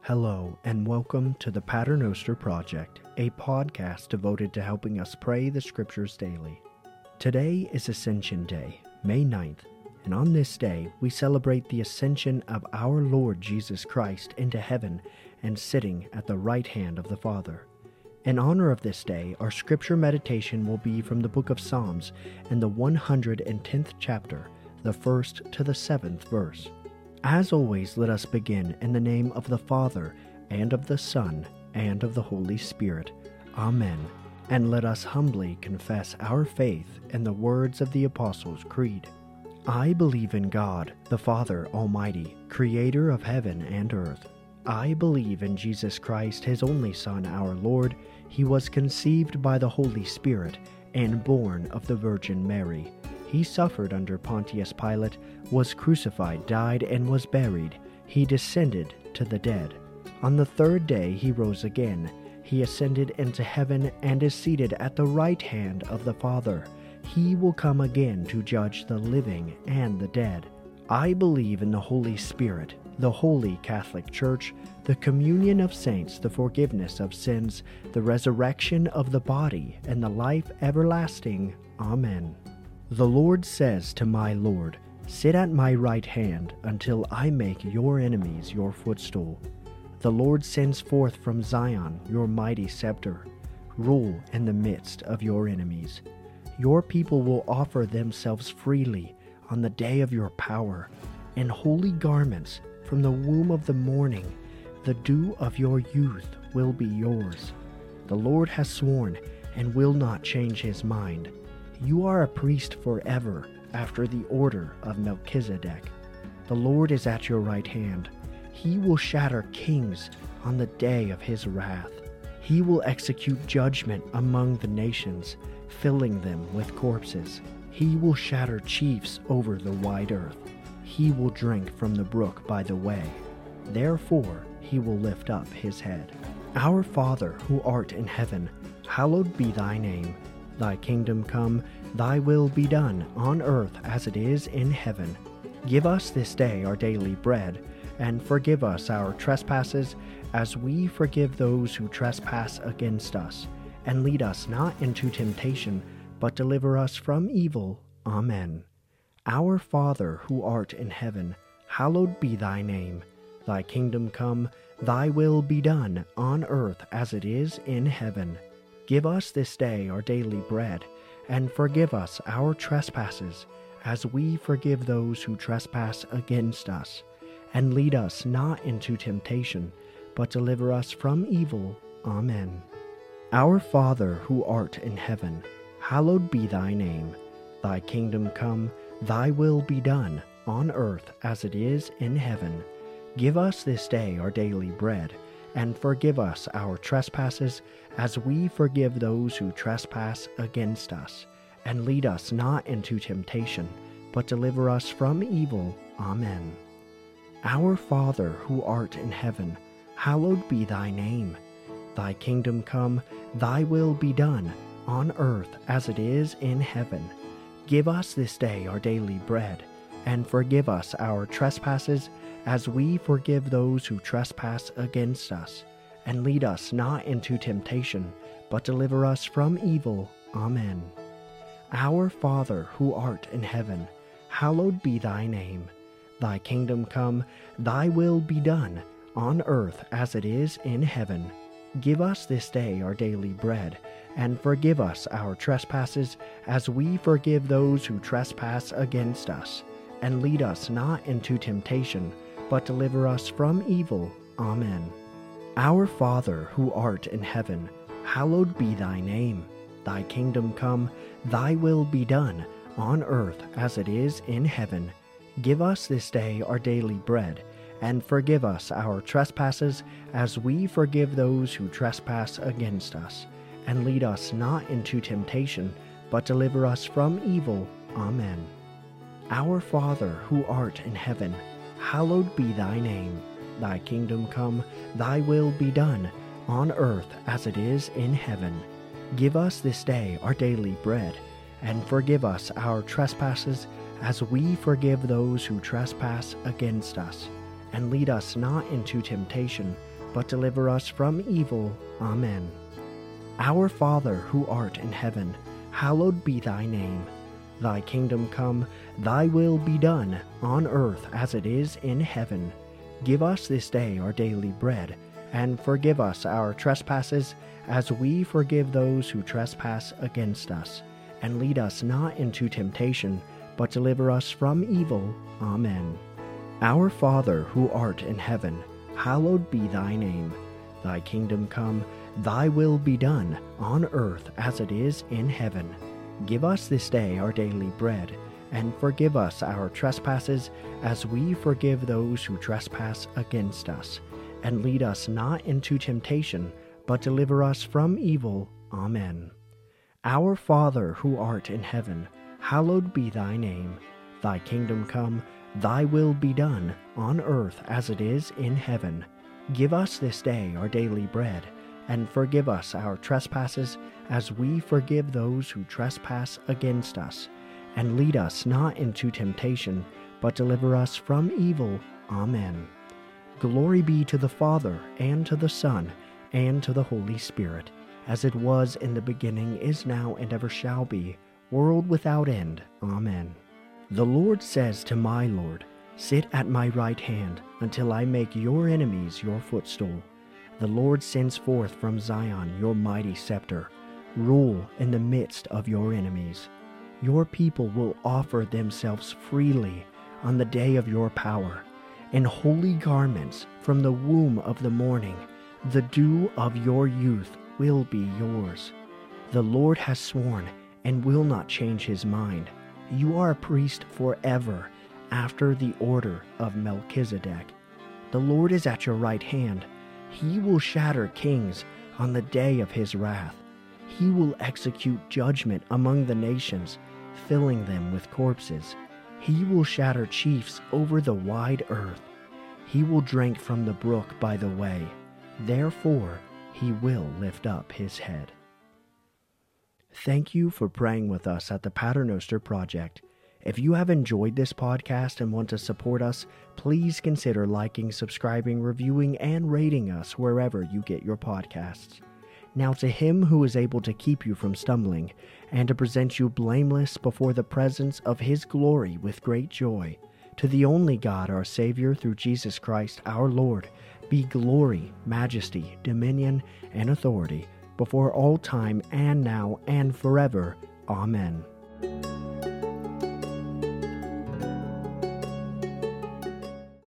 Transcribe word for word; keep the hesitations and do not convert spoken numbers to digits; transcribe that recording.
Hello, and welcome to the Paternoster Project, a podcast devoted to helping us pray the Scriptures daily. Today is Ascension Day, May ninth, and on this day we celebrate the ascension of our Lord Jesus Christ into heaven and sitting at the right hand of the Father. In honor of this day, our Scripture meditation will be from the book of Psalms in the one hundred tenth chapter, the first to the seventh verse. As always, let us begin in the name of the Father, and of the Son, and of the Holy Spirit. Amen. And let us humbly confess our faith in the words of the Apostles' Creed. I believe in God, the Father Almighty, creator of heaven and earth. I believe in Jesus Christ, his only Son, our Lord. He was conceived by the Holy Spirit and born of the Virgin Mary. He suffered under Pontius Pilate, was crucified, died, and was buried. He descended to the dead. On the third day he rose again. He ascended into heaven and is seated at the right hand of the Father. He will come again to judge the living and the dead. I believe in the Holy Spirit, the Holy Catholic Church, the communion of saints, the forgiveness of sins, the resurrection of the body, and the life everlasting. Amen. The Lord says to my Lord, sit at my right hand until I make your enemies your footstool. The Lord sends forth from Zion your mighty scepter. Rule in the midst of your enemies. Your people will offer themselves freely on the day of your power. In holy garments from the womb of the morning, the dew of your youth will be yours. The Lord has sworn and will not change his mind. You are a priest forever, after the order of Melchizedek. The Lord is at your right hand. He will shatter kings on the day of his wrath. He will execute judgment among the nations, filling them with corpses. He will shatter chiefs over the wide earth. He will drink from the brook by the way. Therefore he will lift up his head. Our Father, who art in heaven, hallowed be thy name. Thy kingdom come, thy will be done, on earth as it is in heaven. Give us this day our daily bread, and forgive us our trespasses, as we forgive those who trespass against us. And lead us not into temptation, but deliver us from evil. Amen. Our Father, who art in heaven, hallowed be thy name. Thy kingdom come, thy will be done, on earth as it is in heaven. Give us this day our daily bread, and forgive us our trespasses, as we forgive those who trespass against us. And lead us not into temptation, but deliver us from evil. Amen. Our Father, who art in heaven, hallowed be thy name. Thy kingdom come, thy will be done, on earth as it is in heaven. Give us this day our daily bread, and forgive us our trespasses, as we forgive those who trespass against us. And lead us not into temptation, but deliver us from evil. Amen. Our Father, who art in heaven, hallowed be thy name. Thy kingdom come, thy will be done, on earth as it is in heaven. Give us this day our daily bread, and forgive us our trespasses, as we forgive those who trespass against us. And lead us not into temptation, but deliver us from evil. Amen. Our Father, who art in heaven, hallowed be thy name. Thy kingdom come, thy will be done, on earth as it is in heaven. Give us this day our daily bread, and forgive us our trespasses, as we forgive those who trespass against us. And lead us not into temptation, but deliver us from evil. Amen. Our Father, who art in heaven, hallowed be thy name. Thy kingdom come, thy will be done, on earth as it is in heaven. Give us this day our daily bread, and forgive us our trespasses, as we forgive those who trespass against us. And lead us not into temptation, but deliver us from evil. Amen. Our Father, who art in heaven, hallowed be thy name. Thy kingdom come, thy will be done, on earth as it is in heaven. Give us this day our daily bread, and forgive us our trespasses, as we forgive those who trespass against us. And lead us not into temptation, but deliver us from evil. Amen. Our Father, who art in heaven, hallowed be thy name. Thy kingdom come, thy will be done, on earth as it is in heaven. Give us this day our daily bread, and forgive us our trespasses, as we forgive those who trespass against us. And lead us not into temptation, but deliver us from evil. Amen. Our Father, who art in heaven, hallowed be thy name. Thy kingdom come, thy will be done, on earth as it is in heaven. Give us this day our daily bread, and forgive us our trespasses, as we forgive those who trespass against us. And lead us not into temptation, but deliver us from evil. Amen. Our Father, who art in heaven, hallowed be thy name. Thy kingdom come, thy will be done, on earth as it is in heaven. Give us this day our daily bread, and forgive us our trespasses, as we forgive those who trespass against us. And lead us not into temptation, but deliver us from evil. Amen. Glory be to the Father, and to the Son, and to the Holy Spirit, as it was in the beginning, is now, and ever shall be, world without end. Amen. The Lord says to my Lord, sit at my right hand, until I make your enemies your footstool. The Lord sends forth from Zion your mighty scepter. Rule in the midst of your enemies. Your people will offer themselves freely on the day of your power. In holy garments from the womb of the morning, the dew of your youth will be yours. The Lord has sworn and will not change his mind. You are a priest forever, after the order of Melchizedek. The Lord is at your right hand. He will shatter kings on the day of his wrath. He will execute judgment among the nations, filling them with corpses. He will shatter chiefs over the wide earth. He will drink from the brook by the way. Therefore, he will lift up his head. Thank you for praying with us at the Paternoster Project. If you have enjoyed this podcast and want to support us, please consider liking, subscribing, reviewing, and rating us wherever you get your podcasts. Now to him who is able to keep you from stumbling, and to present you blameless before the presence of his glory with great joy, to the only God our Savior through Jesus Christ our Lord, be glory, majesty, dominion, and authority, before all time and now and forever. Amen.